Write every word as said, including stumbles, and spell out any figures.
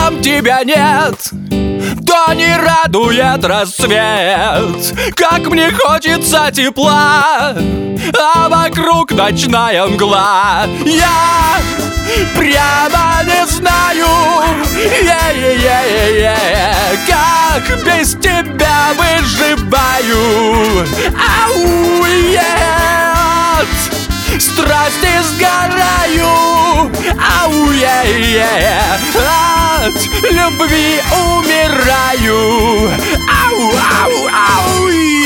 рядом тебя нет, то не радует рассвет. Как мне хочется тепла, а вокруг ночная мгла. Я прямо не знаю, е-е-е-е-е, как без тебя выживаю. Ау, нет, страсти сгораю. Ау, е-е, от любви умираю. Ау, ау, ау.